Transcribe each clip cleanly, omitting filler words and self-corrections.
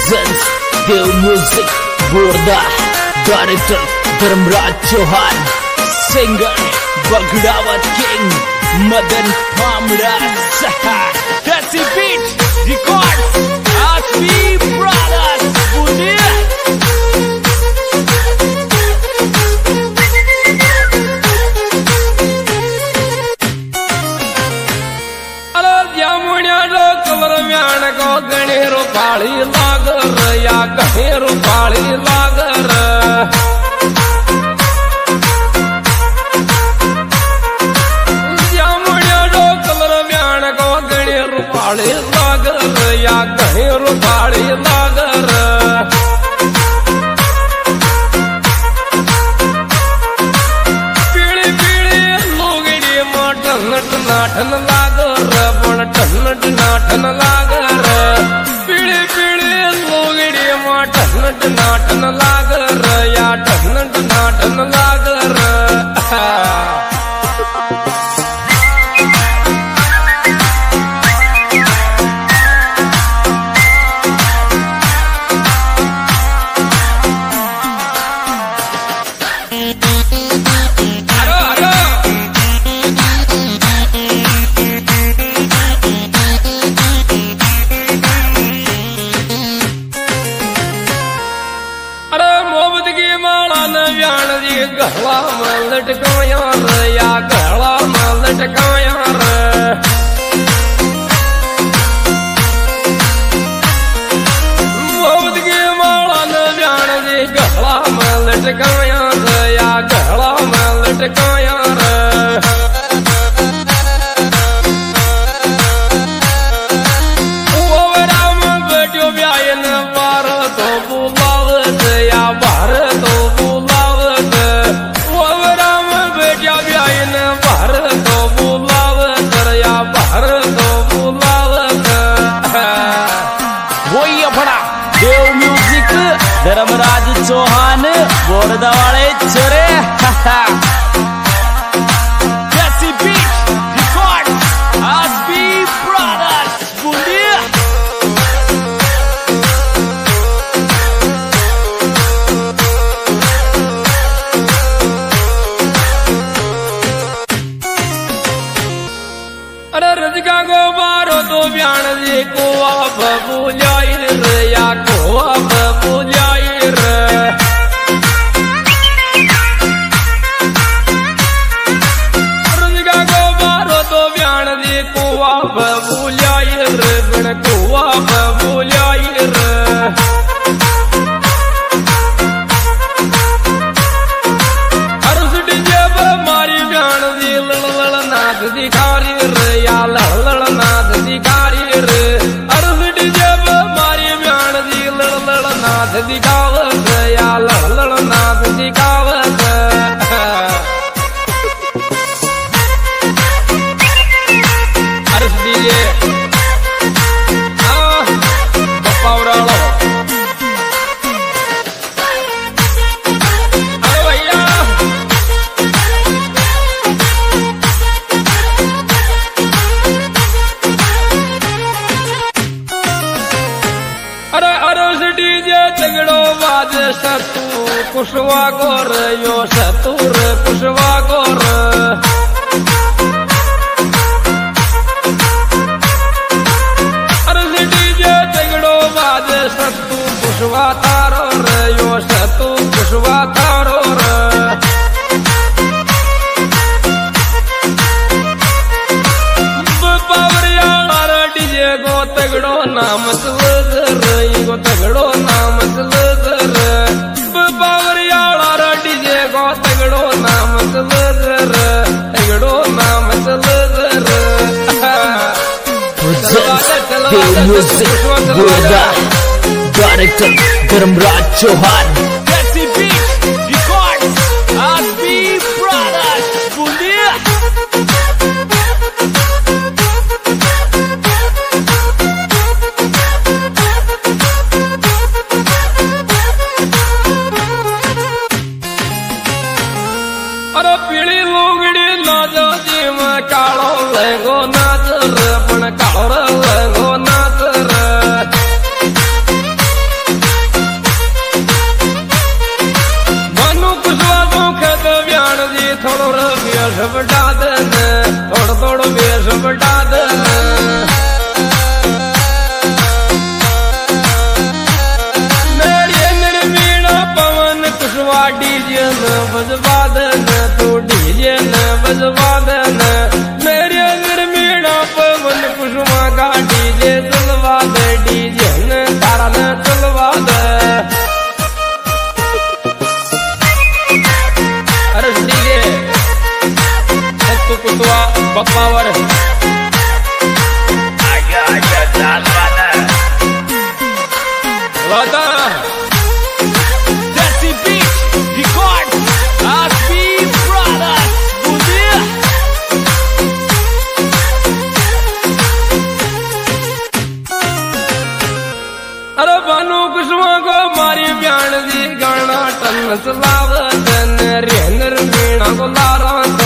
presents Dev Music Borda, Director Dharmraj Chauhan, Singer Bagdawat King Madan Pamraj Saha, Desi Beat Records Aspi Brothers Bunia. गणेरो पाली लागर या गणेरो पाली लागर जामुनिया जो colour म्यान को गणेरो पाली लागर या गणेरो पाली लागर पीली पीली लोगड़ी माठन नाठन लागर पण ठन नाठन लागर नाटन लागर या टन नाटन लागर गहला में लटकाया या गहला में लटकाया मोहब्बत की माला न जान जी गहला में लटकाया या गहला में लटकाया वो राम बेटियो ब्यायन बार तो बुलावत या बार तो देव म्यूजिक धर्मराज चौहान बोरदा वाले चरे Desi Beat Records Aspi Brothers Bunia. अरे रजका को बारो तो ब्यान जी को आप बुझाई या को आप बुझाई रजका को बारो तो ब्यान जी को आप बुझाई बिन को आप बुझाई अरसटी जब मारी ब्यान जी लड़ नाथ दिखारी या लड़ नाथ दिखारी रे अरसटी जब मारी ब्यान जी लड़ नाथ दिखावत या लड़ नाथ दिखावत अरसटी जे पावरालो सतू कुशवा गोर यो सतूर कुशवा गोर अरे डीजे तगड़ो बाज सतू कुशवा तारो रे यो सतू कुशवा तारो रे पावरिया डीजे गो तगड़ो नाम रे गो तगड़ो नाम तगड़ो नाम Dev Music Borda, Director Dharmraj Chauhan, Desi Beat Records Aspi Brothers Bunia. अरे पीली लुगड़ी नाच जी में कालो लेगो नाच रे पण कालो लेगो नाच रे वेश बटा देन थोड़ा थोड़ा वेश बटा देन मेरे निर्मीणा पवन कुशवा डीजे न बजवा देन तू डीजे न बजवा देन मेरे निर्मीणा पवन कुशवा का डीजे चलवा दे डीजे न तारा न चलवा दे अरे डीजे तू कुशवा बप्पावर आजा चालवाना वादा Desi Beat Record Aspi Brothers Budia अरे बानू कुशवा को मारी ब्याण दी गाना टन सलावत नरे निर्मीणा को लारात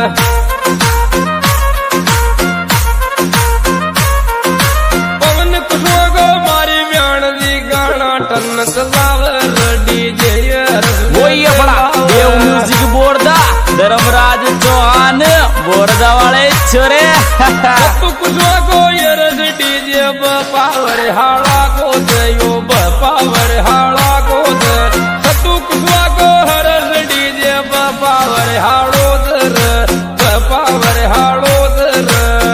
पवन कुशवा को मारी ब्याण दी गाना टन सलावत डीजे वही अपना देव म्यूजिक बोर्डा धर्मराज चौहान बोर्डा वाले छोरे तू कुशवा को यरस डीजे पावर हाड़ा को दयो पावर हाड़ा को दे तू कुशवा को हरस डीजे पावर हाड़ो दर पावर हाड़ो दर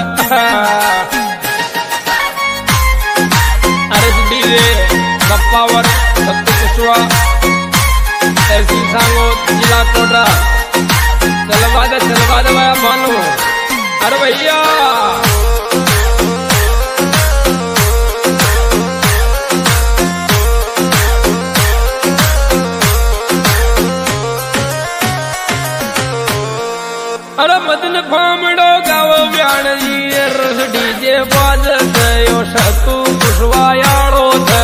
अरे डीजे पावर तू कुशवा ऐसी सांगो जिला कोटा चलवा दे भाया भानु अरे भैया अरे मदन फामड़ो गाव ब्याण जी रस डीजे बाज गयो सतू कुशवा याड़ो थे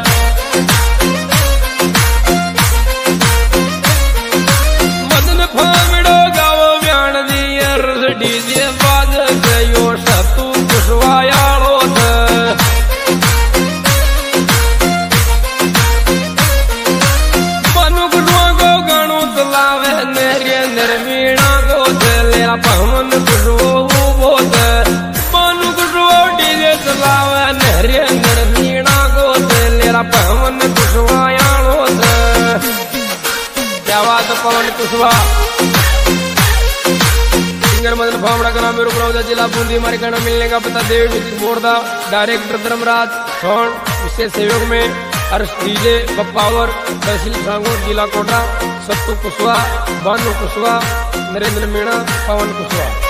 मदन फामड़ो गाव ब्याण जी रस डीजे बाज गयो सतू कुशवा याड़ो थे मनु कुशवा को गाणो चलावे नेरे निर्मीणा को पवन कुशवो बोत मनु कुशवो डीजे चलावे नरे निर्मीणा को लेरा पवन कुशवा याणो क्या बात पवन कुशवा सिंगर मदन फामड़ा का नाम मेरे जिला बूंदी हमारे गाना मिलने का पता Dev music board director Dharmraj sound इसके सहयोग में हर्ष डीजे बप्पावर तहसील सांगोर जिला कोटा सत्तू कुशवा भानु कुशवा नरेंद्र मीणा पवन कुशवा।